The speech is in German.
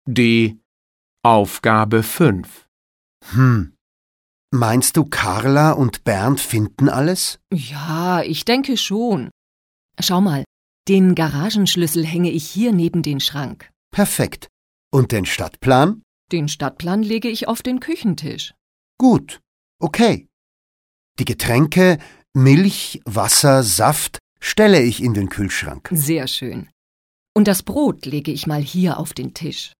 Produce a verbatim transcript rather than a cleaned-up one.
D. Aufgabe fünf. Hm. Meinst du, Carla und Bernd finden alles? Ja, ich denke schon. Schau mal, den Garagenschlüssel hänge ich hier neben den Schrank. Perfekt. Und den Stadtplan? Den Stadtplan lege ich auf den Küchentisch. Gut. Okay. Die Getränke, Milch, Wasser, Saft stelle ich in den Kühlschrank. Sehr schön. Und das Brot lege ich mal hier auf den Tisch.